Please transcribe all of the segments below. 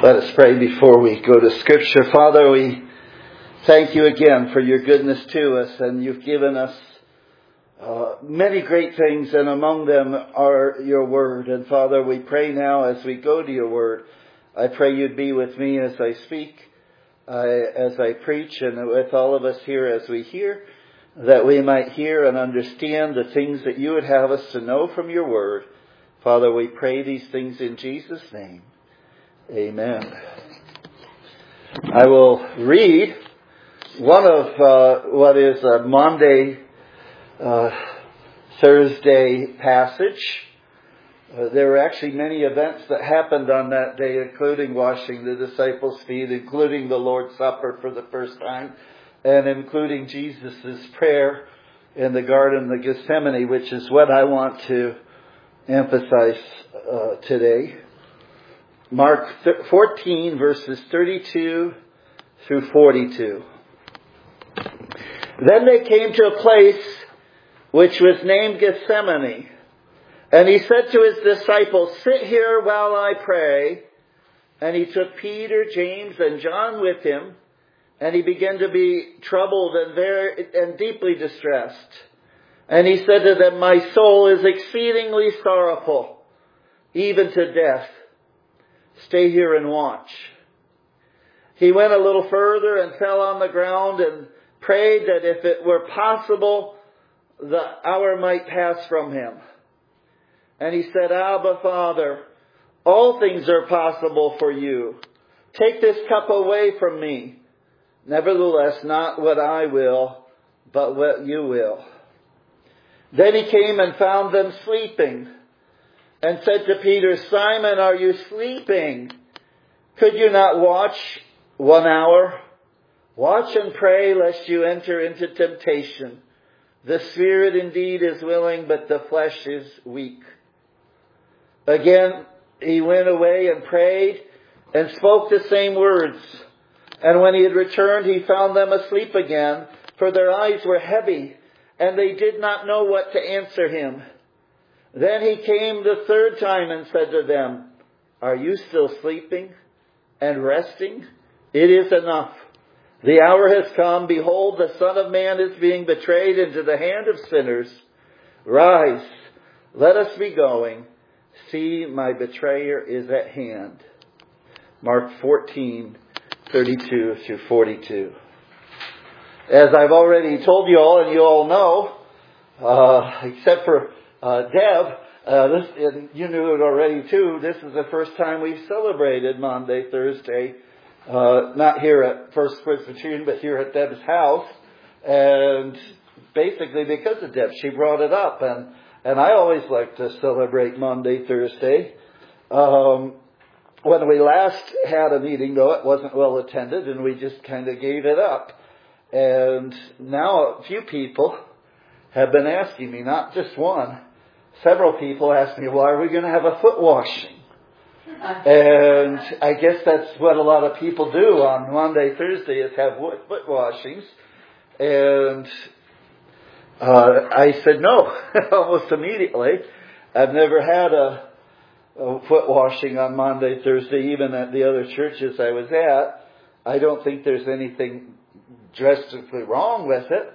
Let us pray before we go to Scripture. Father, we thank you again for your goodness to us, and you've given us many great things, and among them are your word. And Father, we pray now as we go to your word, I pray you'd be with me as I speak, as I preach, and with all of us here as we hear, that we might hear and understand the things that you would have us to know from your word. Father, we pray these things in Jesus' name. Amen. I will read one of what is a Maundy Thursday passage. There were actually many events that happened on that day, including washing the disciples' feet, including the Lord's Supper for the first time, and including Jesus' prayer in the Garden of Gethsemane, which is what I want to emphasize today. Mark 14, verses 32 through 42. Then they came to a place which was named Gethsemane. And he said to his disciples, "Sit here while I pray." And he took Peter, James, and John with him. And he began to be troubled and deeply distressed. And he said to them, "My soul is exceedingly sorrowful, even to death. Stay here and watch." He went a little further and fell on the ground and prayed that if it were possible, the hour might pass from him. And he said, "Abba, Father, all things are possible for you. Take this cup away from me. Nevertheless, not what I will, but what you will." Then he came and found them sleeping, and said to Peter, "Simon, are you sleeping? Could you not watch 1 hour? Watch and pray lest you enter into temptation. The spirit indeed is willing, but the flesh is weak." Again, he went away and prayed and spoke the same words. And when he had returned, he found them asleep again, for their eyes were heavy, and they did not know what to answer him. Then he came the third time and said to them, "Are you still sleeping and resting? It is enough. The hour has come. Behold, the Son of Man is being betrayed into the hand of sinners. Rise, let us be going. See, my betrayer is at hand." Mark 14, 32 through 42. As I've already told you all, and you all know, except for Deb, you knew it already too, this is the first time we've celebrated Maundy Thursday, not here at First Presbyterian, but here at Deb's house, and basically because of Deb, she brought it up, and I always like to celebrate Maundy Thursday. When we last had a meeting, though, it wasn't well attended, and we just kind of gave it up. And now a few people have been asking me, not just one, several people asked me, "Well, are we going to have a foot washing?" And I guess that's what a lot of people do on Maundy Thursday, is have foot washings. And I said no, almost immediately. I've never had a foot washing on Maundy Thursday, even at the other churches I was at. I don't think there's anything drastically wrong with it.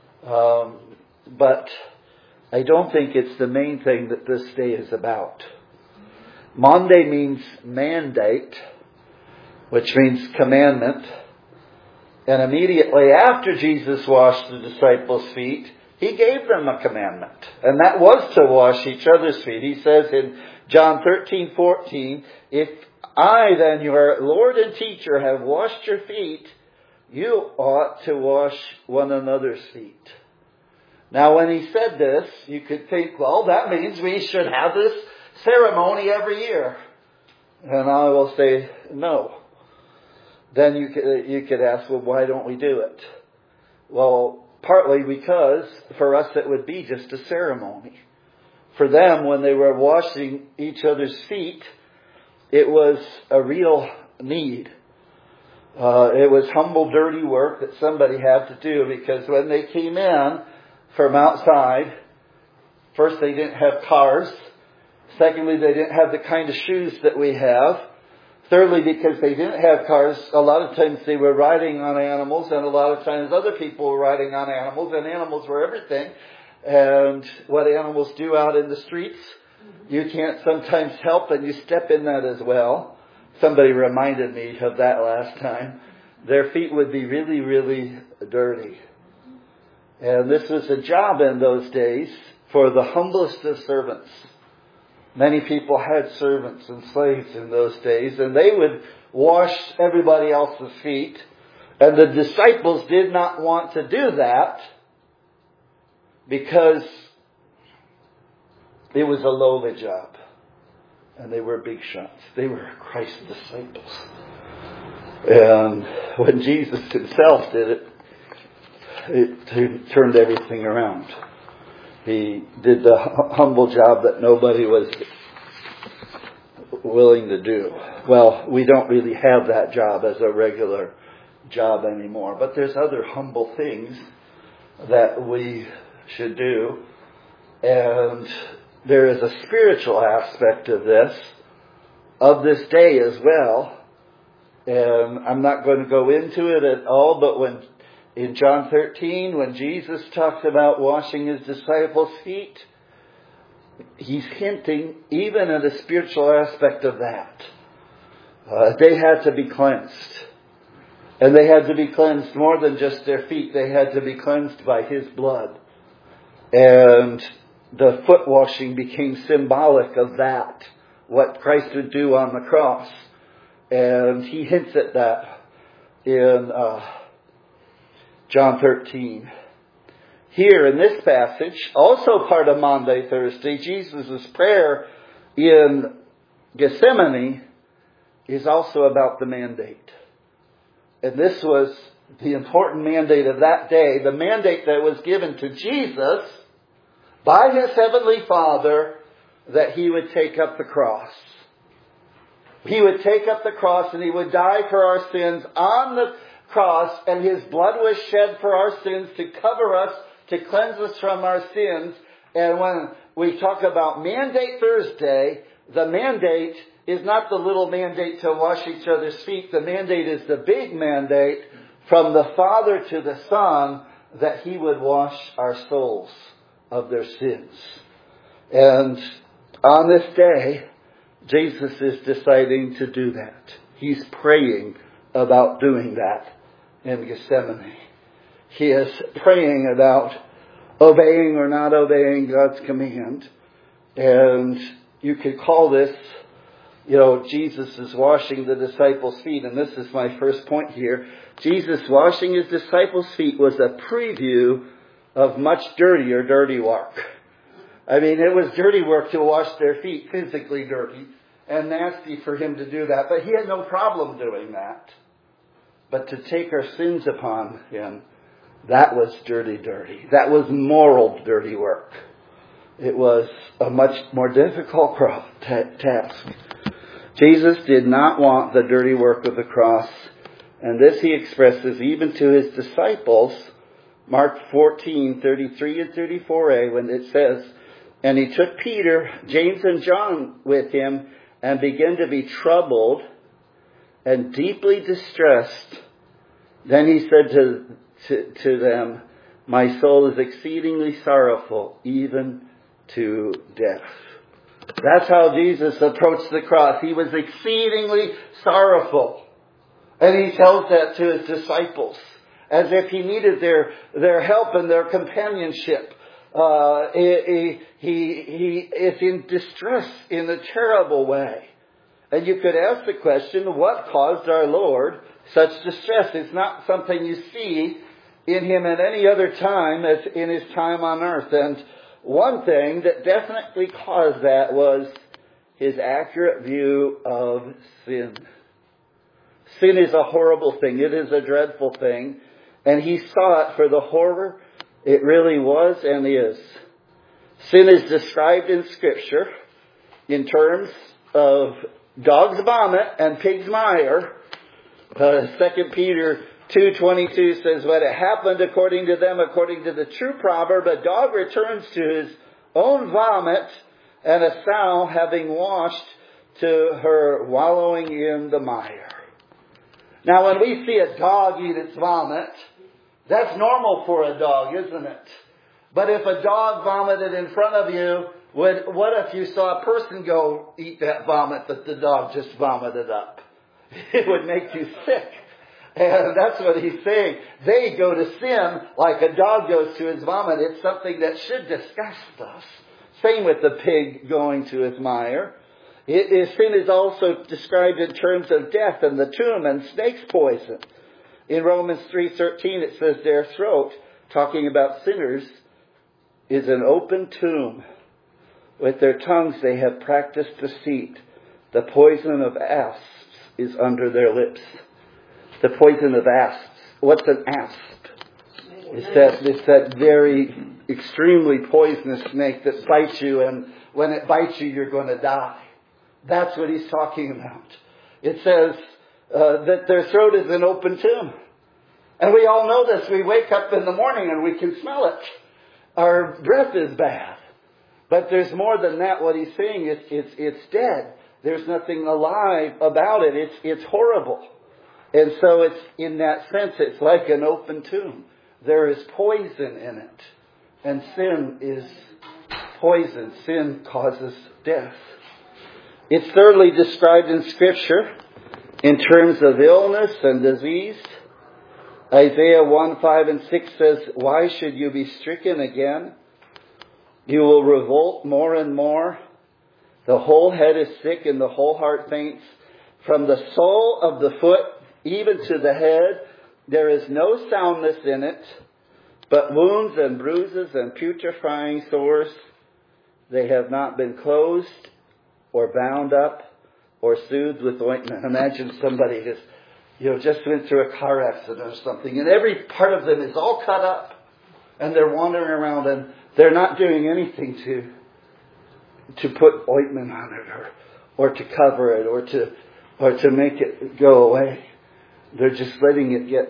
But I don't think it's the main thing that this day is about. Maundy means mandate, which means commandment. And immediately after Jesus washed the disciples' feet, he gave them a commandment. And that was to wash each other's feet. He says in John 13:14, "If I then, your Lord and teacher, have washed your feet, you ought to wash one another's feet." Now, when he said this, you could think, well, that means we should have this ceremony every year. And I will say, no. Then you could ask, well, why don't we do it? Well, partly because for us it would be just a ceremony. For them, when they were washing each other's feet, it was a real need. It was humble, dirty work that somebody had to do, because when they came in from outside, first they didn't have cars. Secondly, they didn't have the kind of shoes that we have. Thirdly, because they didn't have cars, a lot of times they were riding on animals, and a lot of times other people were riding on animals, and animals were everything. And what animals do out in the streets, you can't sometimes help, and you step in that as well. Somebody reminded me of that last time. Their feet would be really, really dirty. And this was a job in those days for the humblest of servants. Many people had servants and slaves in those days, and they would wash everybody else's feet. And the disciples did not want to do that because it was a lowly job. And they were big shots. They were Christ's disciples. And when Jesus himself did it, it turned everything around. He did the humble job that nobody was willing to do. Well, we don't really have that job as a regular job anymore. But there's other humble things that we should do. And there is a spiritual aspect of this day as well. And I'm not going to go into it at all, but when in John 13, when Jesus talks about washing his disciples' feet, he's hinting even at a spiritual aspect of that. They had to be cleansed. And they had to be cleansed more than just their feet. They had to be cleansed by his blood. And the foot washing became symbolic of that, what Christ would do on the cross. And he hints at that in John 13. Here in this passage, also part of Maundy Thursday, Jesus' prayer in Gethsemane is also about the mandate. And this was the important mandate of that day, the mandate that was given to Jesus by his heavenly Father, that he would take up the cross. He would take up the cross and he would die for our sins on the cross, and his blood was shed for our sins to cover us, to cleanse us from our sins. And when we talk about Mandate Thursday, the mandate is not the little mandate to wash each other's feet. The mandate is the big mandate from the Father to the Son, that he would wash our souls of their sins. And on this day, Jesus is deciding to do that. He's praying about doing that in Gethsemane. He is praying about obeying or not obeying God's command. And you could call this, Jesus is washing the disciples' feet. And this is my first point here. Jesus washing his disciples' feet was a preview of much dirty work. I mean, it was dirty work to wash their feet, physically dirty, and nasty for him to do that. But he had no problem doing that. But to take our sins upon him, that was dirty. That was moral dirty work. It was a much more difficult task. Jesus did not want the dirty work of the cross. And this he expresses even to his disciples. Mark 14:33 and 34a, when it says, "And he took Peter, James, and John with him, and began to be troubled and deeply distressed. Then he said to them, 'My soul is exceedingly sorrowful, even to death.'" That's how Jesus approached the cross. He was exceedingly sorrowful. And he tells that to his disciples, as if he needed their help and their companionship. He is in distress in a terrible way. And you could ask the question, what caused our Lord such distress? It's not something you see in him at any other time as in his time on earth. And one thing that definitely caused that was his accurate view of sin. Sin is a horrible thing. It is a dreadful thing. And he saw it for the horror it really was and is. Sin is described in Scripture in terms of dog's vomit and pig's mire. 2 Peter 2:22 says, "When it happened according to them, according to the true proverb, a dog returns to his own vomit, and a sow, having washed, to her wallowing in the mire. Now when we see a dog eat its vomit, that's normal for a dog, isn't it? But if a dog vomited in front of you, what if you saw a person go eat that vomit that the dog just vomited up? It would make you sick. And that's what he's saying. They go to sin like a dog goes to his vomit. It's something that should disgust us. Same with the pig going to his mire. Sin is also described in terms of death and the tomb and snake's poison. In Romans 3:13 it says their throat, talking about sinners, is an open tomb. With their tongues they have practiced deceit. The poison of asps is under their lips. The poison of asps. What's an asp? It's that very extremely poisonous snake that bites you, and when it bites you, you're going to die. That's what he's talking about. It says that their throat is an open tomb. And we all know this. We wake up in the morning and we can smell it. Our breath is bad. But there's more than that. What he's saying is it's dead. There's nothing alive about it. It's horrible. And so it's, in that sense, it's like an open tomb. There is poison in it. And sin is poison. Sin causes death. It's thoroughly described in Scripture in terms of illness and disease. Isaiah 1:5-6 says, "Why should you be stricken again? You will revolt more and more. The whole head is sick and the whole heart faints. From the sole of the foot even to the head, there is no soundness in it, but wounds and bruises and putrefying sores. They have not been closed or bound up or soothed with ointment." Imagine somebody just went through a car accident or something, and every part of them is all cut up, and they're wandering around, and they're not doing anything to put ointment on it or to cover it or to make it go away. They're just letting it get,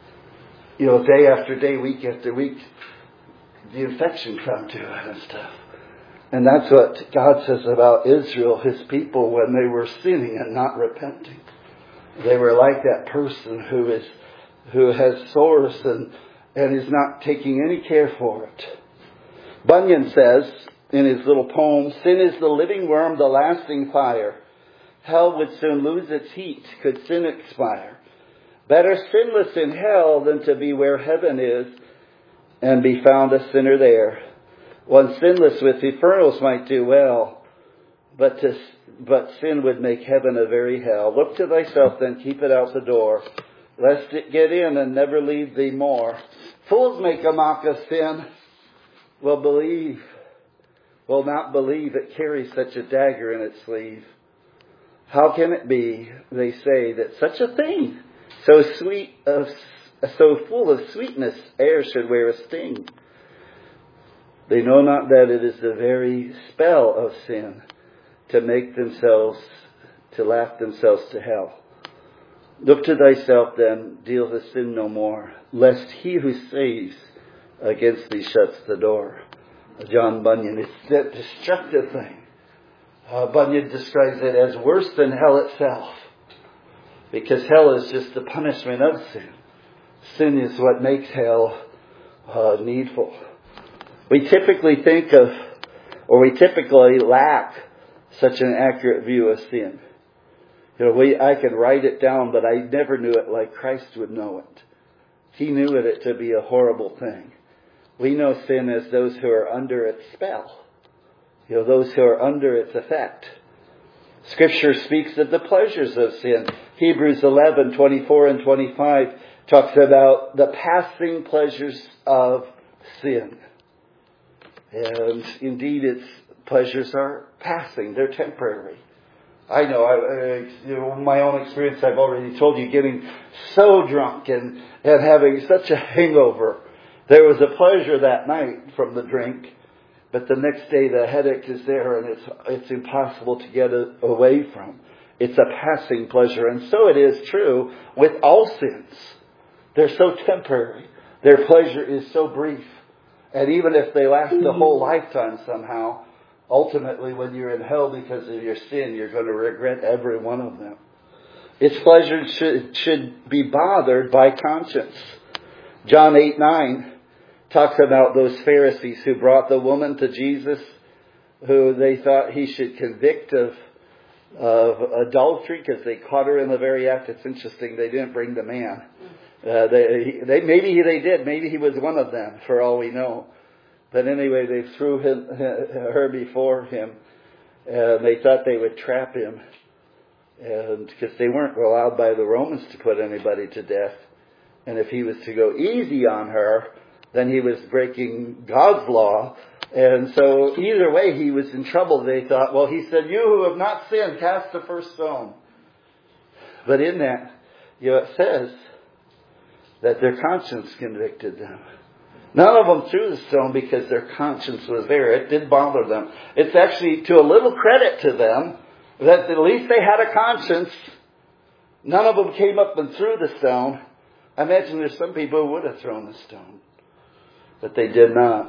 day after day, week after week, the infection come to it and stuff. And that's what God says about Israel, His people, when they were sinning and not repenting. They were like that person who has sores and is not taking any care for it. Bunyan says in his little poem, "Sin is the living worm, the lasting fire. Hell would soon lose its heat, could sin expire. Better sinless in hell than to be where heaven is and be found a sinner there. One sinless with infernals might do well, but sin would make heaven a very hell. Look to thyself then, keep it out the door, lest it get in and never leave thee more. Fools make a mock of sin, will not believe it carries such a dagger in its sleeve. How can it be, they say, that such a thing, so full of sweetness, e'er should wear a sting? They know not that it is the very spell of sin to laugh themselves to hell. Look to thyself then, deal with sin no more, lest he who saves against thee shuts the door." John Bunyan, it's that destructive thing. Bunyan describes it as worse than hell itself, because hell is just the punishment of sin. Sin is what makes hell needful. We typically lack such an accurate view of sin. I can write it down, but I never knew it like Christ would know it. He knew it to be a horrible thing. We know sin as those who are under its spell. Those who are under its effect. Scripture speaks of the pleasures of sin. Hebrews 11:24-25 talks about the passing pleasures of sin. And indeed, its pleasures are passing. They're temporary. I know, my own experience, I've already told you, getting so drunk and having such a hangover. There was a pleasure that night from the drink, but the next day the headache is there and it's impossible to get away from. It's a passing pleasure. And so it is true with all sins. They're so temporary. Their pleasure is so brief. And even if they last the whole lifetime somehow, ultimately when you're in hell because of your sin, you're going to regret every one of them. Its pleasure should be bothered by conscience. John 8:9 talks about those Pharisees who brought the woman to Jesus, who they thought he should convict of adultery because they caught her in the very act. It's interesting, they didn't bring the man. Maybe they did. Maybe he was one of them, for all we know. But anyway, they threw her before him. They thought they would trap him, and because they weren't allowed by the Romans to put anybody to death. And if he was to go easy on her, then he was breaking God's law. And so either way, he was in trouble. They thought, well, he said, you who have not sinned, cast the first stone. But in that, it says that their conscience convicted them. None of them threw the stone because their conscience was there. It did bother them. It's actually to a little credit to them that at least they had a conscience. None of them came up and threw the stone. I imagine there's some people who would have thrown the stone, but they did not.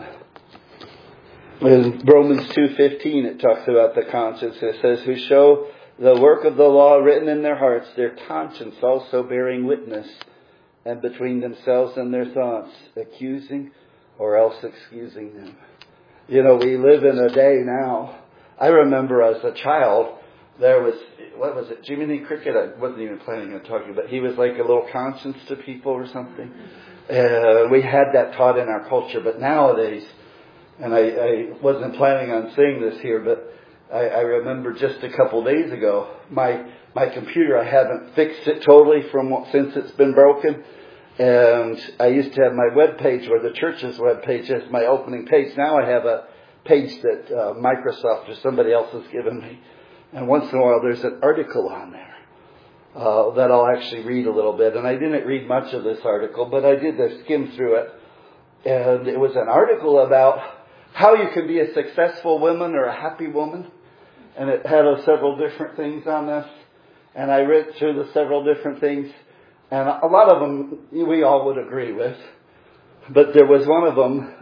In Romans 2:15, it talks about the conscience. It says, who show the work of the law written in their hearts, their conscience also bearing witness, and between themselves and their thoughts, accusing or else excusing them. You know, we live in a day now. I remember as a child, there was, what was it, Jiminy Cricket? I wasn't even planning on talking, but he was like a little conscience to people or something. We had that taught in our culture, but nowadays, and I wasn't planning on saying this here, but I remember just a couple days ago, my computer, I haven't fixed it totally since it's been broken. And I used to have my web page, or the church's web page, as my opening page. Now I have a page that Microsoft or somebody else has given me. And once in a while there's an article on there that I'll actually read a little bit. And I didn't read much of this article, but I did skim through it. And it was an article about how you can be a successful woman or a happy woman. And it had several different things on this. And I read through the several different things. And a lot of them we all would agree with. But there was one of them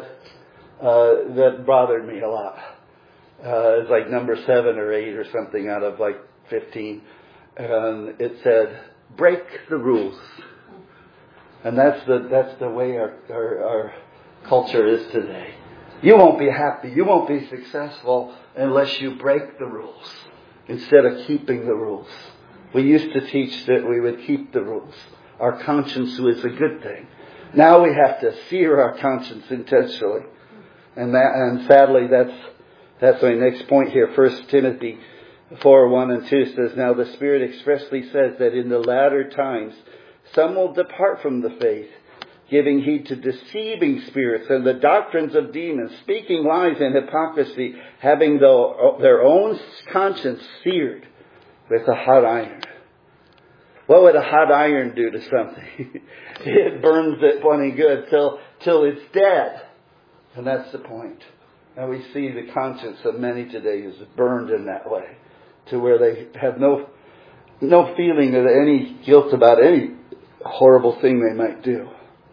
that bothered me a lot. It's like number 7 or 8 or something out of like 15. And it said, break the rules. And that's the way our culture is today. You won't be happy, you won't be successful unless you break the rules instead of keeping the rules. We used to teach that we would keep the rules. Our conscience was a good thing. Now we have to sear our conscience intentionally. And sadly, that's my next point here. 1 Timothy 4:1 and 2 says, now the Spirit expressly says that in the latter times some will depart from the faith, giving heed to deceiving spirits and the doctrines of demons, speaking lies and hypocrisy, having their own conscience seared with a hot iron. What would a hot iron do to something? It burns it plenty good till it's dead. And that's the point. And we see the conscience of many today is burned in that way, to where they have no feeling of any guilt about any horrible thing they might do.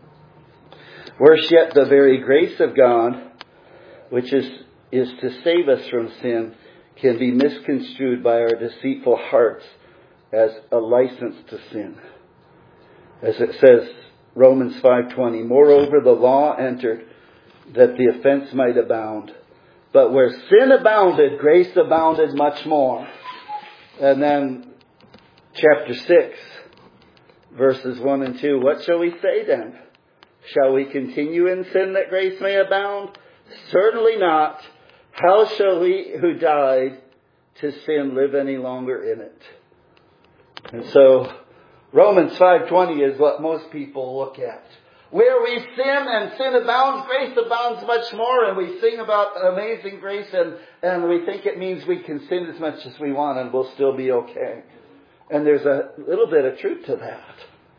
Worse yet, the very grace of God, which is to save us from sin, can be misconstrued by our deceitful hearts as a license to sin. As it says, Romans 5:20, moreover, the law entered that the offense might abound. But where sin abounded, grace abounded much more. And then chapter 6, verses 1 and 2, what shall we say then? Shall we continue in sin that grace may abound? Certainly not. How shall we who died to sin live any longer in it? And so Romans 5:20 is what most people look at. Where we sin and sin abounds, grace abounds much more. And we sing about amazing grace and we think it means we can sin as much as we want and we'll still be okay. And there's a little bit of truth to that.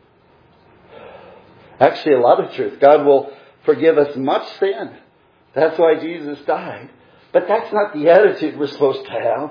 Actually, a lot of truth. God will forgive us much sin. That's why Jesus died. But that's not the attitude we're supposed to have.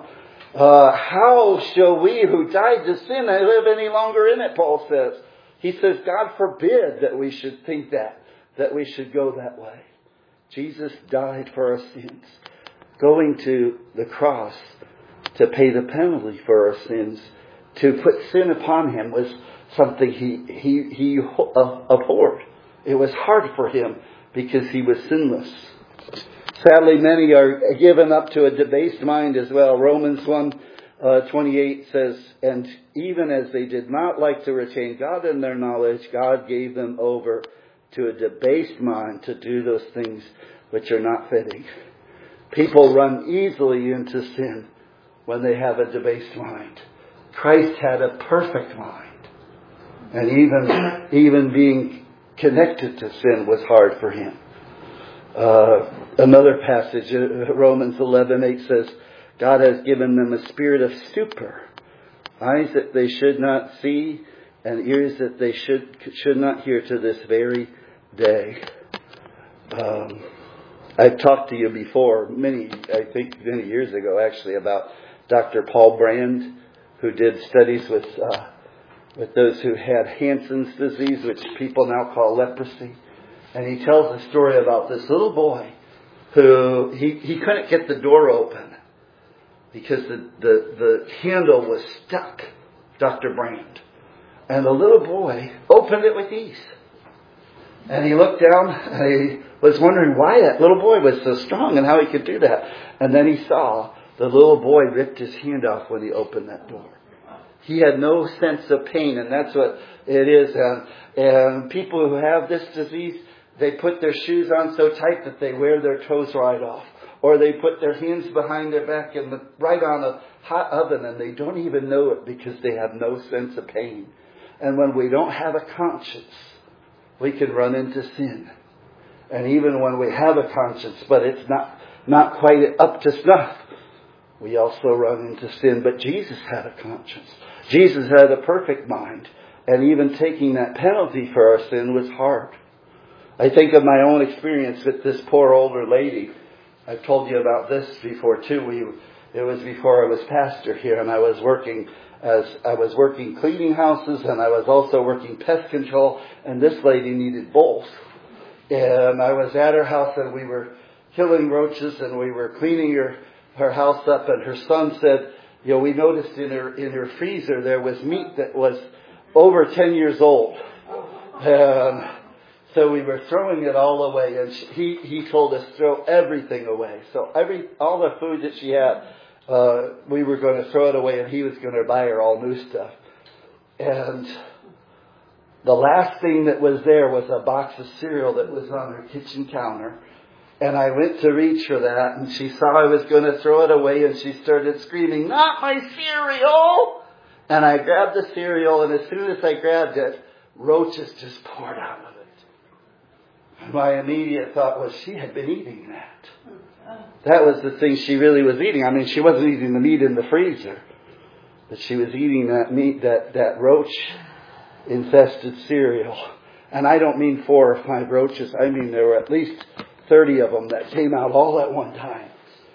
How shall we who died to sin live any longer in it, Paul says. He says, God forbid that we should think that we should go that way. Jesus died for our sins. going to the cross to pay the penalty for our sins, to put sin upon him, was something he abhorred. It was hard for him because he was sinless. Sadly, many are given up to a debased mind as well. Romans 1:28 says, "And even as they did not like to retain God in their knowledge, God gave them over to a debased mind to do those things which are not fitting." People run easily into sin when they have a debased mind. Christ had a perfect mind. And even being connected to sin was hard for him. Another passage, Romans 11:8 says, God has given them a spirit of stupor, eyes that they should not see, and ears that they should not hear to this very day. I've talked to you before, many years ago actually, about Dr. Paul Brand, who did studies with those who had Hansen's disease, which people now call leprosy. And he tells a story about this little boy who he couldn't get the door open because the handle was stuck, Dr. Brand. And the little boy opened it with ease. And he looked down and he was wondering why that little boy was so strong and how he could do that. And then he saw the little boy ripped his hand off when he opened that door. He had no sense of pain, and that's what it is. And people who have this disease, they put their shoes on so tight that they wear their toes right off. Or they put their hands behind their back and right on a hot oven, and they don't even know it because they have no sense of pain. And when we don't have a conscience, we can run into sin. And even when we have a conscience, but it's not quite up to snuff, we also run into sin. But Jesus had a conscience. Jesus had a perfect mind. And even taking that penalty for our sin was hard. I think of my own experience with this poor older lady. I've told you about this before too. It was before I was pastor here, and I was working cleaning houses, and I was also working pest control, and this lady needed both. And I was at her house, and we were killing roaches, and we were cleaning her house up, and her son said, we noticed in her freezer there was meat that was over 10 years old. And so we were throwing it all away, and he told us throw everything away. So all the food that she had, we were going to throw it away, and he was going to buy her all new stuff. And the last thing that was there was a box of cereal that was on her kitchen counter. And I went to reach for that, and she saw I was going to throw it away, and she started screaming, "Not my cereal!" And I grabbed the cereal, and as soon as I grabbed it, roaches just poured out of it. And my immediate thought was, she had been eating that. That was the thing she really was eating. I mean, she wasn't eating the meat in the freezer, but she was eating that meat, that roach-infested cereal. And I don't mean 4 or 5 roaches. I mean there were at least 30 of them that came out all at one time.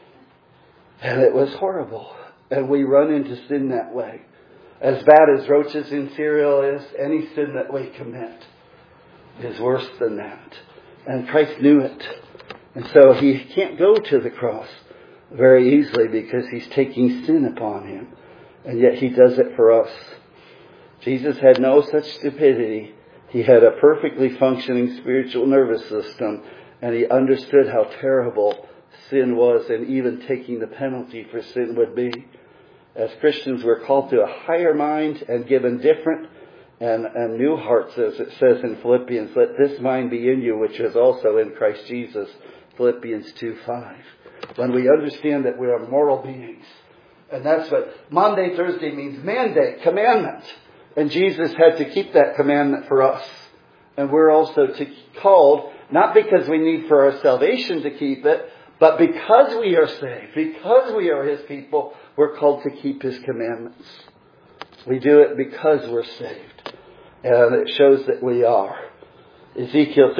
And it was horrible. And we run into sin that way. As bad as roaches in cereal is, any sin that we commit is worse than that. And Christ knew it. And so he can't go to the cross very easily because he's taking sin upon him. And yet he does it for us. Jesus had no such stupidity. He had a perfectly functioning spiritual nervous system. And he understood how terrible sin was, and even taking the penalty for sin would be. As Christians, we're called to a higher mind and given different and new hearts, as it says in Philippians. Let this mind be in you, which is also in Christ Jesus. Philippians 2:5. When we understand that we are moral beings. And that's what Monday, Thursday means mandate, commandment. And Jesus had to keep that commandment for us. And we're also called, not because we need for our salvation to keep it, but because we are saved, because we are his people, we're called to keep his commandments. We do it because we're saved. And it shows that we are. Ezekiel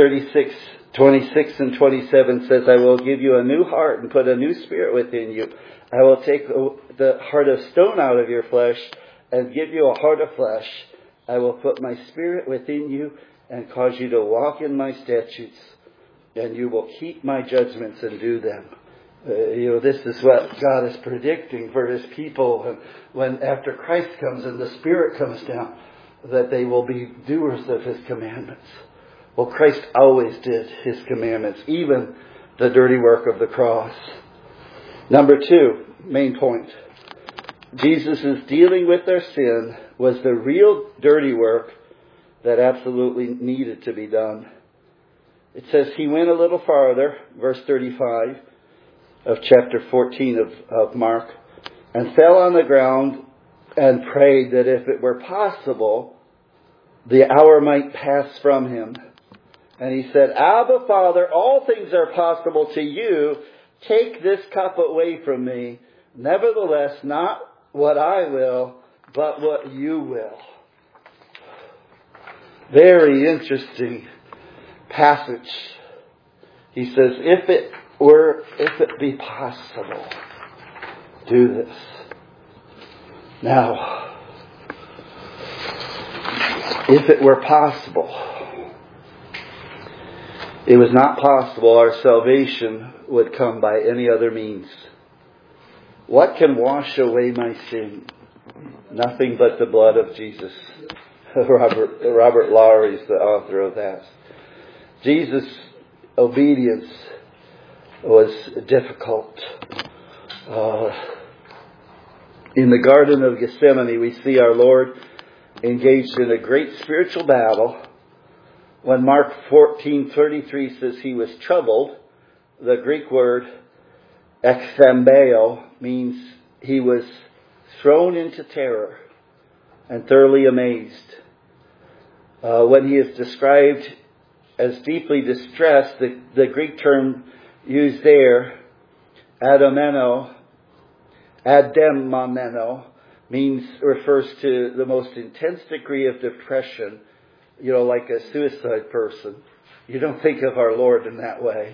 36:26 and 27 says, I will give you a new heart and put a new spirit within you. I will take the heart of stone out of your flesh and give you a heart of flesh. I will put my spirit within you and cause you to walk in my statutes, and you will keep my judgments and do them. This is what God is predicting for His people. When after Christ comes and the Spirit comes down, that they will be doers of His commandments. Well, Christ always did His commandments, even the dirty work of the cross. Number 2, main point. Jesus' dealing with their sin was the real dirty work that absolutely needed to be done. It says He went a little farther, verse 35 of chapter 14 of Mark, and fell on the ground and prayed that if it were possible, the hour might pass from Him. And He said, Abba, Father, all things are possible to You. Take this cup away from me. Nevertheless, not what I will, but what You will. Very interesting passage. He says, if it be possible, do this. Now, if it were possible, it was not possible our salvation would come by any other means. What can wash away my sin? Nothing but the blood of Jesus. Robert Lowry is the author of that. Jesus' obedience was difficult. In the Garden of Gethsemane, we see our Lord engaged in a great spiritual battle. When Mark 14:33 says He was troubled, the Greek word exthambeo means He was thrown into terror and thoroughly amazed. When He is described as deeply distressed, the Greek term used there, ademomeno, refers to the most intense degree of depression, like a suicide person. You don't think of our Lord in that way.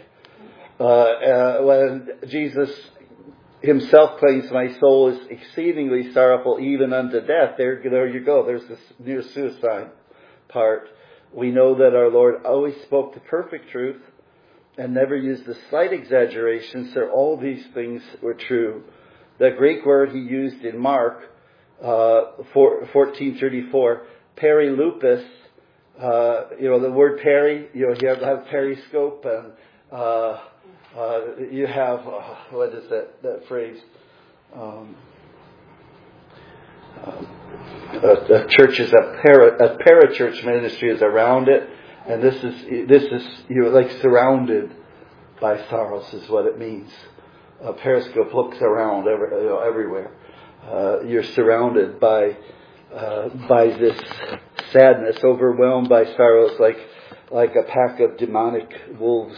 When Jesus Himself claims, my soul is exceedingly sorrowful, even unto death. There you go. There's this near suicide part. We know that our Lord always spoke the perfect truth and never used a slight exaggeration, so all these things were true. The Greek word He used in Mark 14:34, perilupus, the word peri, you have periscope, and you have, what is that phrase? A church is a parachurch ministry is around it, and this is like surrounded by sorrows is what it means. A periscope looks around everywhere. You're surrounded by this sadness, overwhelmed by sorrows, like a pack of demonic wolves.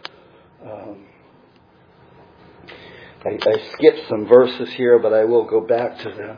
I skipped some verses here, but I will go back to them.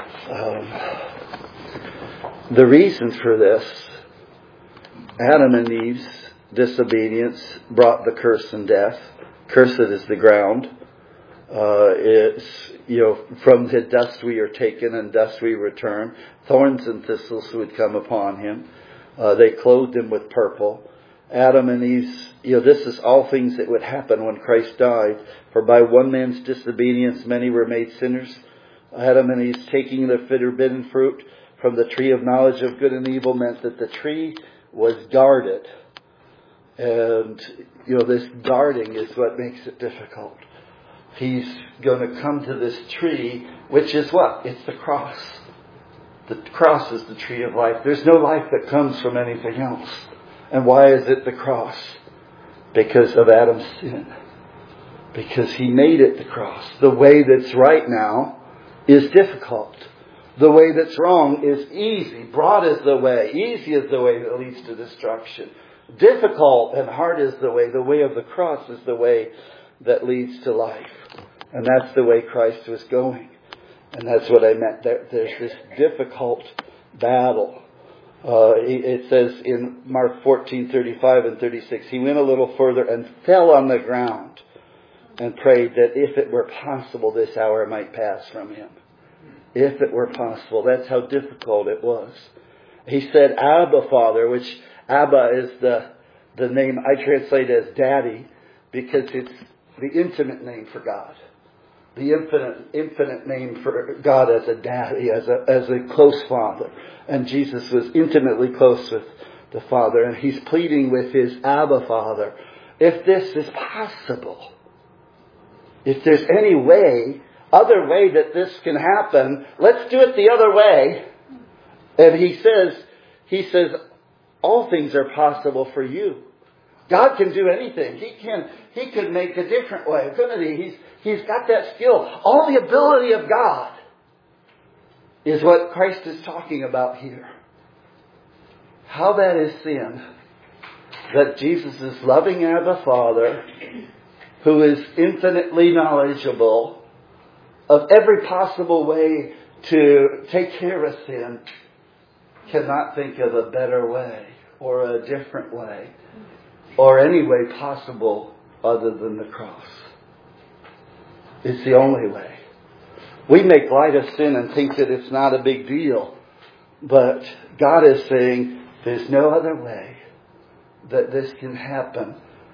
The reason for this, Adam and Eve's disobedience brought the curse and death. Cursed is the ground. It's, from the dust we are taken and dust we return. Thorns and thistles would come upon him. They clothed him with purple. Adam and Eve's, this is all things that would happen when Christ died. For by one man's disobedience, many were made sinners. Adam and Eve's taking the forbidden fruit from the tree of knowledge of good and evil meant that the tree was guarded. And, this guarding is what makes it difficult. He's going to come to this tree, which is what? It's the cross. The cross is the tree of life. There's no life that comes from anything else. And why is it the cross? Because of Adam's sin. Because he made it the cross. The way that's right now is difficult. The way that's wrong is easy. Broad is the way. Easy is the way that leads to destruction. Difficult and hard is the way. The way of the cross is the way that leads to life. And that's the way Christ was going. And that's what I meant. There's this difficult battle. It says in Mark 14:35 and 36, he went a little further and fell on the ground and prayed that if it were possible, this hour might pass from him. If it were possible. That's how difficult it was. He said, Abba, Father, which Abba is the name I translate as Daddy, because it's the intimate name for God. The infinite name for God as a daddy, as a close father. And Jesus was intimately close with the Father. And He's pleading with His Abba Father, if this is possible, if there's any other way that this can happen, let's do it the other way. And He says, all things are possible for you. God can do anything. He could make a different way, couldn't He? He's got that skill. All the ability of God is what Christ is talking about here. How that is sin. That Jesus is loving Abba Father, who is infinitely knowledgeable of every possible way to take care of sin, cannot think of a better way or a different way or any way possible other than the cross. It's the only way. We make light of sin and think that it's not a big deal. But God is saying there's no other way that this can happen,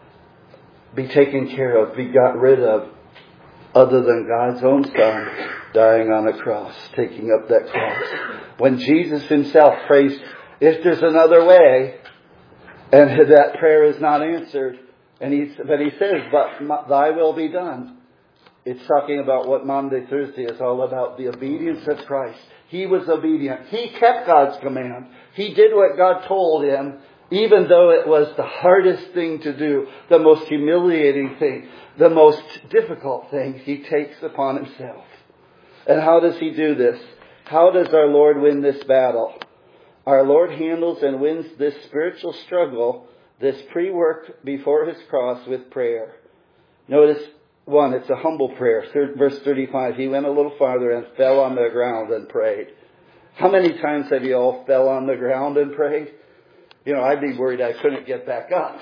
be taken care of, be got rid of, other than God's own Son dying on a cross, taking up that cross. When Jesus Himself prays, if there's another way, and that prayer is not answered, but He says, but Thy will be done. It's talking about what Maundy Thursday is all about, the obedience of Christ. He was obedient. He kept God's command. He did what God told Him, even though it was the hardest thing to do, the most humiliating thing, the most difficult thing He takes upon Himself. And how does He do this? How does our Lord win this battle? Our Lord handles and wins this spiritual struggle, this pre-work before His cross with prayer. Notice, one, it's a humble prayer. Verse 35, He went a little farther and fell on the ground and prayed. How many times have you all fell on the ground and prayed? I'd be worried I couldn't get back up.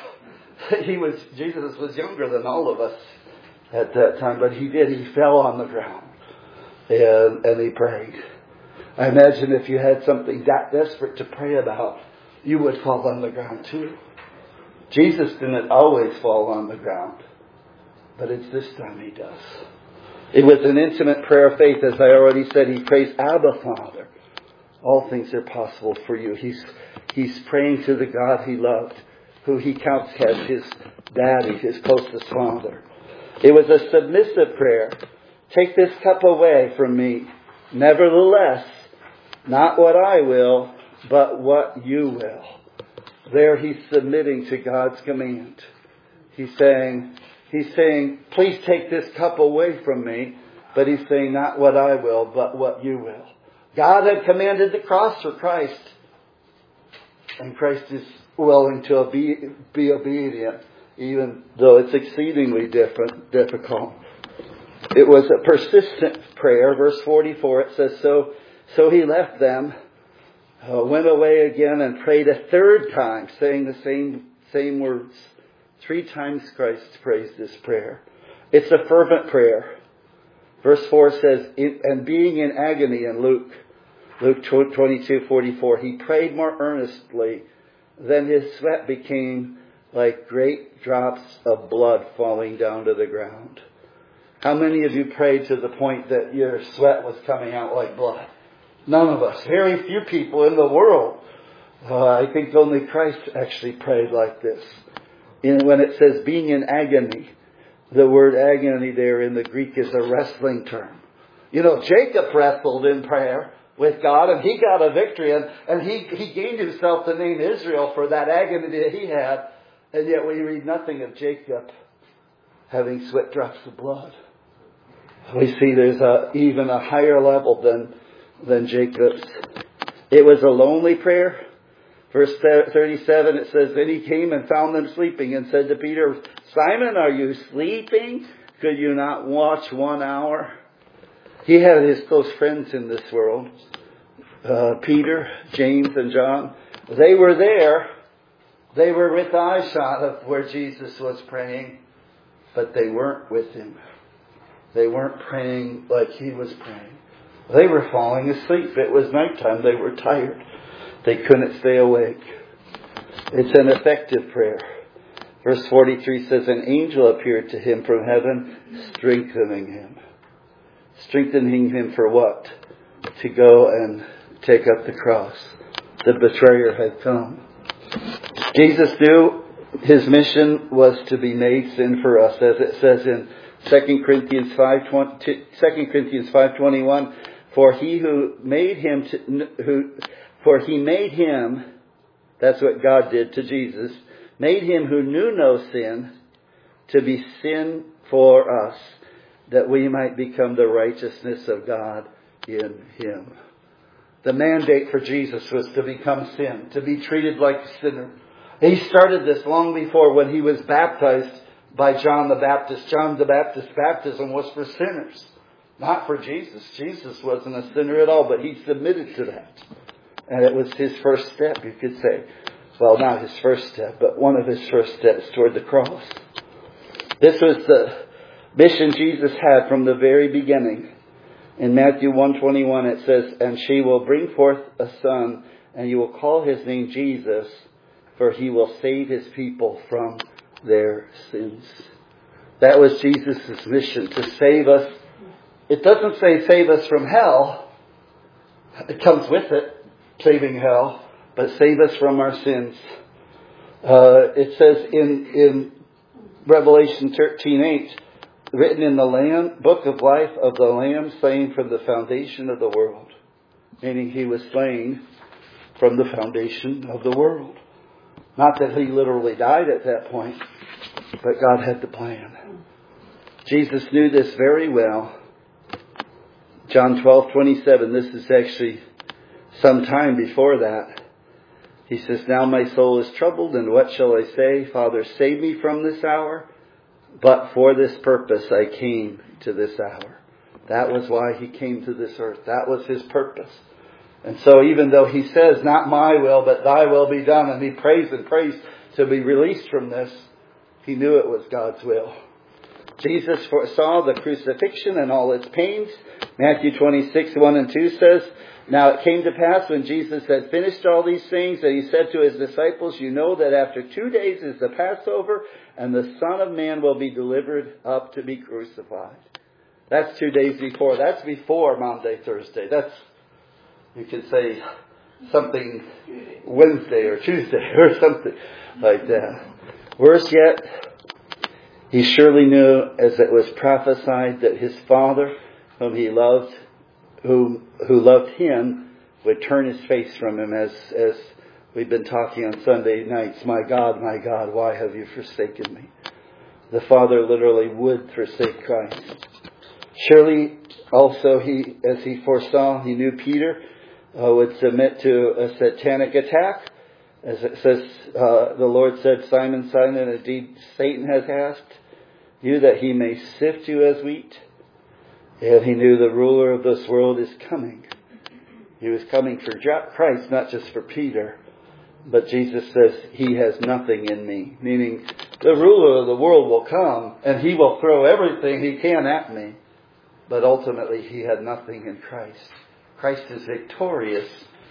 Jesus was younger than all of us at that time, but He did. He fell on the ground and He prayed. I imagine if you had something that desperate to pray about, you would fall on the ground too. Jesus didn't always fall on the ground, but it's this time He does. It was an intimate prayer of faith. As I already said, He prays, Abba Father. All things are possible for you. He's praying to the God He loved, who He counts as His daddy, His closest Father. It was a submissive prayer. Take this cup away from me. Nevertheless, not what I will, but what you will. There He's submitting to God's command. He's saying, please take this cup away from me. But He's saying, not what I will, but what you will. God had commanded the cross for Christ. And Christ is willing to be obedient, even though it's exceedingly difficult. It was a persistent prayer. Verse 44, it says, So He left them, went away again and prayed a third time, saying the same words. 3 times Christ prays this prayer. It's a fervent prayer. Verse 4 says, and being in agony in Luke 22:44, He prayed more earnestly, then His sweat became like great drops of blood falling down to the ground. How many of you prayed to the point that your sweat was coming out like blood? None of us. Very few people in the world. I think only Christ actually prayed like this. When it says being in agony, the word agony there in the Greek is a wrestling term. Jacob wrestled in prayer with God and he got a victory and he gained himself the name Israel for that agony that he had. And yet we read nothing of Jacob having sweat drops of blood. We see there's even a higher level than Jacob's. It was a lonely prayer. Verse 37, it says, Then He came and found them sleeping and said to Peter, Simon, are you sleeping? Could you not watch 1 hour? He had His close friends in this world. Peter, James, and John. They were there. They were with eyeshot of where Jesus was praying. But they weren't with Him. They weren't praying like He was praying. They were falling asleep. It was nighttime. They were tired. They couldn't stay awake. It's an effective prayer. Verse 43 says, an angel appeared to him from heaven, strengthening him. Strengthening him for what? To go and take up the cross. The betrayer had come. Jesus knew his mission was to be made sin for us, as it says in 2 Corinthians 5:21. For he made him, that's what God did to Jesus, made him who knew no sin to be sin for us, that we might become the righteousness of God in him. The mandate for Jesus was to become sin, to be treated like a sinner. He started this long before when he was baptized by John the Baptist. John the Baptist's baptism was for sinners, not for Jesus. Jesus wasn't a sinner at all, but he submitted to that. And it was his first step, you could say. Well, not his first step, but one of his first steps toward the cross. This was the mission Jesus had from the very beginning. In Matthew 1:21 it says, and she will bring forth a son, and you will call his name Jesus, for he will save his people from their sins. That was Jesus' mission, to save us. It doesn't say save us from hell. It comes with it, saving hell, but save us from our sins. It says in Revelation 13:8, written in the book of life of the Lamb, slain from the foundation of the world. Meaning he was slain from the foundation of the world. Not that he literally died at that point, but God had the plan. Jesus knew this very well. John 12:27, this is actually some time before that. He says, now my soul is troubled, and what shall I say? Father, save me from this hour. But for this purpose I came to this hour. That was why he came to this earth. That was his purpose. And so even though he says, not my will, but thy will be done, and he prays and prays to be released from this, he knew it was God's will. Jesus foresaw the crucifixion and all its pains. Matthew 26:1-2 says, now it came to pass when Jesus had finished all these things that he said to his disciples, you know that after 2 days is the Passover, and the Son of Man will be delivered up to be crucified. That's 2 days before. That's before Maundy, Thursday. That's, you could say, something Wednesday or Tuesday or something like that. Worse yet, he surely knew, as it was prophesied, that his Father, whom he loved, who loved him, would turn his face from him, as we've been talking on Sunday nights. My God, why have you forsaken me? The Father literally would forsake Christ. Surely also as he foresaw, he knew Peter would submit to a satanic attack. As it says, the Lord said, Simon, Simon, indeed Satan has asked you that he may sift you as wheat. And he knew the ruler of this world is coming. He was coming for Christ, not just for Peter. But Jesus says, he has nothing in me. Meaning, the ruler of the world will come, and he will throw everything he can at me. But ultimately, he had nothing in Christ. Christ is victorious.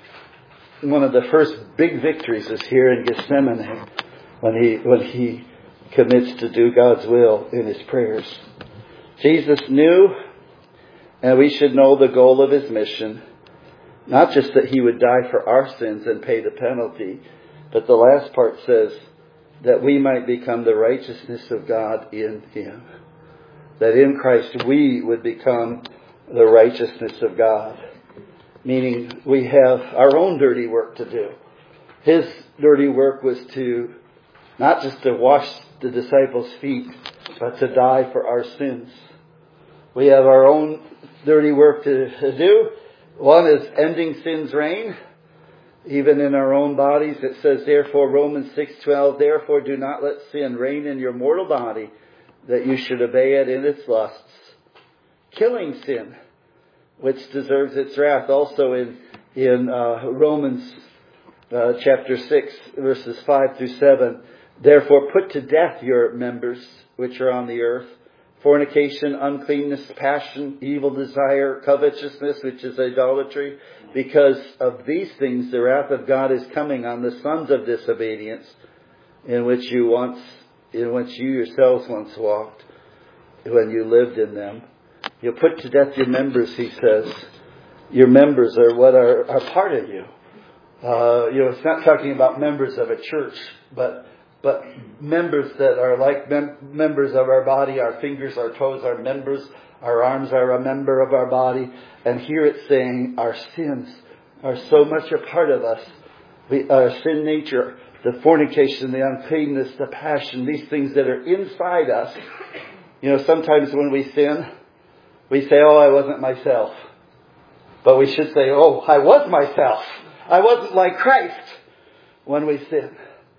One of the first big victories is here in Gethsemane, when he commits to do God's will in his prayers. Jesus knew, and we should know the goal of his mission. Not just that he would die for our sins and pay the penalty, but the last part says that we might become the righteousness of God in him. That in Christ we would become the righteousness of God. Meaning we have our own dirty work to do. His dirty work was to not just to wash the disciples' feet, but to die for our sins. We have our own dirty work to do. One is ending sin's reign, even in our own bodies. It says, therefore, Romans 6:12, therefore do not let sin reign in your mortal body, that you should obey it in its lusts. Killing sin, which deserves its wrath. Also in Romans chapter 6, verses 5-7, therefore put to death your members which are on the earth, fornication, uncleanness, passion, evil desire, covetousness, which is idolatry. Because of these things, the wrath of God is coming on the sons of disobedience, in which you once in which you yourselves once walked when you lived in them. You put to death your members, he says. Your members are what are part of you. It's not talking about members of a church, but members that are like members of our body. Our fingers, our toes are members. Our arms are a member of our body. And here it's saying our sins are so much a part of us. Our sin nature, the fornication, the uncleanness, the passion, these things that are inside us. Sometimes when we sin, we say, oh, I wasn't myself. But we should say, oh, I was myself. I wasn't like Christ. When we sin,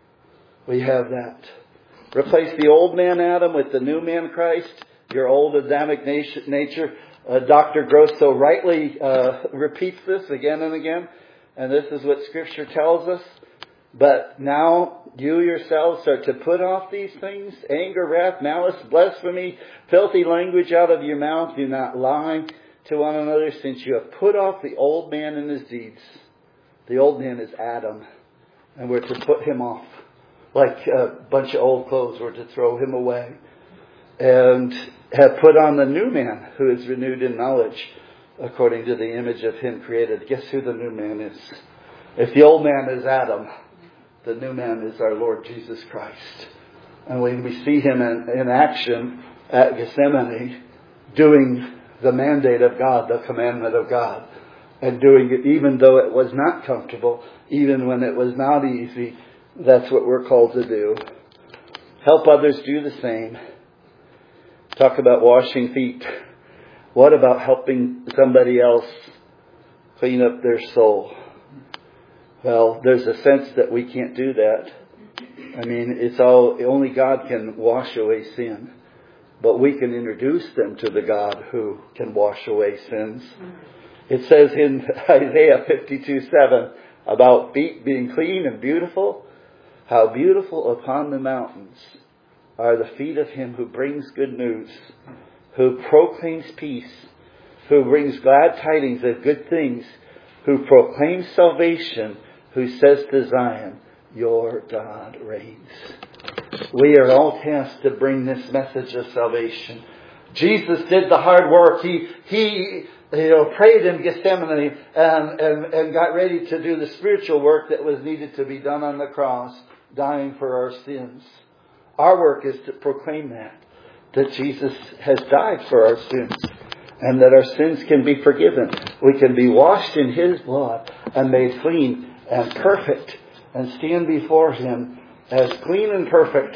we have that. Replace the old man Adam with the new man Christ. Your old Adamic nature. Dr. Gross so rightly repeats this again and again. And this is what Scripture tells us. But now you yourselves are to put off these things. Anger, wrath, malice, blasphemy, filthy language out of your mouth. Do not lie to one another, since you have put off the old man and his deeds. The old man is Adam. And we're to put him off. Like a bunch of old clothes, we're to throw him away. And have put on the new man, who is renewed in knowledge, according to the image of him created. Guess who the new man is? If the old man is Adam, the new man is our Lord Jesus Christ. And when we see him in action at Gethsemane, doing the mandate of God, the commandment of God, and doing it even though it was not comfortable, even when it was not easy, that's what we're called to do. Help others do the same. Talk about washing feet. What about helping somebody else clean up their soul? Well, there's a sense that we can't do that. I mean, only God can wash away sin. But we can introduce them to the God who can wash away sins. It says in Isaiah 52:7 about feet being clean and beautiful. How beautiful upon the mountains are the feet of him who brings good news, who proclaims peace, who brings glad tidings of good things, who proclaims salvation, who says to Zion, your God reigns. We are all tasked to bring this message of salvation. Jesus did the hard work. He prayed in Gethsemane and got ready to do the spiritual work that was needed to be done on the cross, dying for our sins. Our work is to proclaim that Jesus has died for our sins and that our sins can be forgiven. We can be washed in his blood and made clean and perfect and stand before him as clean and perfect.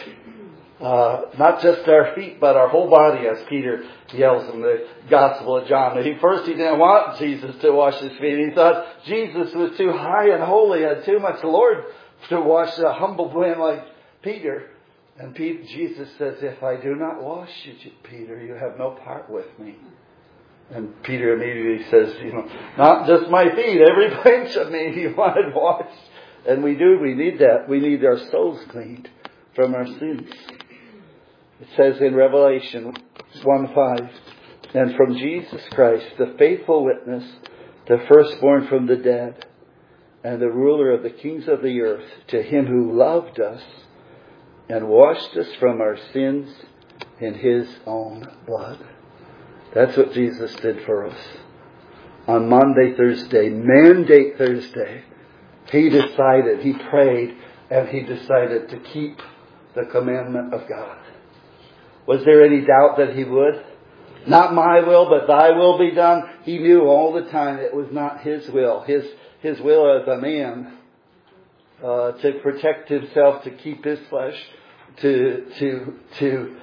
Not just our feet, but our whole body, as Peter yells in the Gospel of John. First he didn't want Jesus to wash his feet. He thought Jesus was too high and holy and too much Lord to wash a humble man like Peter. And Jesus says, if I do not wash you, Peter, you have no part with me. And Peter immediately says, not just my feet, every inch of me you wanted washed. And we do, we need that. We need our souls cleaned from our sins. It says in Revelation 1:5, and from Jesus Christ, the faithful witness, the firstborn from the dead, and the ruler of the kings of the earth, to him who loved us and washed us from our sins in his own blood. That's what Jesus did for us. On Maundy Thursday, Mandate Thursday, he prayed, and he decided to keep the commandment of God. Was there any doubt that he would? Not my will, but thy will be done. He knew all the time it was not his will. His will as a man, to protect himself, to keep his flesh, to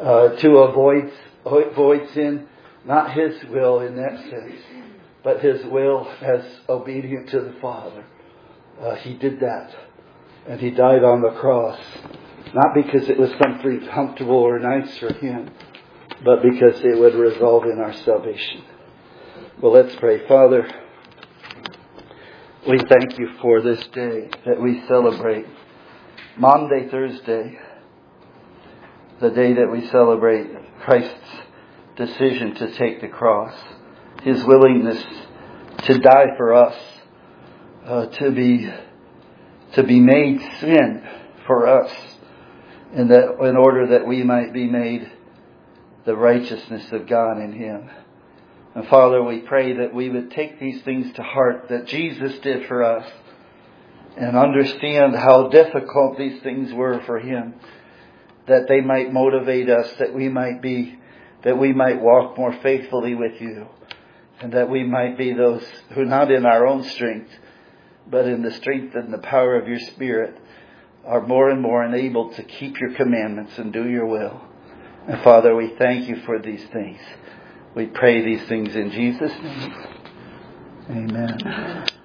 avoid sin. Not his will in that sense, but his will as obedient to the Father. He did that. And he died on the cross. Not because it was something comfortable or nice for him, but because it would result in our salvation. Well, let's pray. Father, we thank you for this day that we celebrate. Maundy Thursday, the day that we celebrate Christ's decision to take the cross. His willingness to die for us. To be made sin for us, in order that we might be made the righteousness of God in Him. And Father, we pray that we would take these things to heart that Jesus did for us and understand how difficult these things were for Him, that they might motivate us, that we might walk more faithfully with You, and that we might be those who, not in our own strength, but in the strength and the power of Your Spirit, are more and more enabled to keep Your commandments and do Your will. And Father, we thank You for these things. We pray these things in Jesus' name. Amen.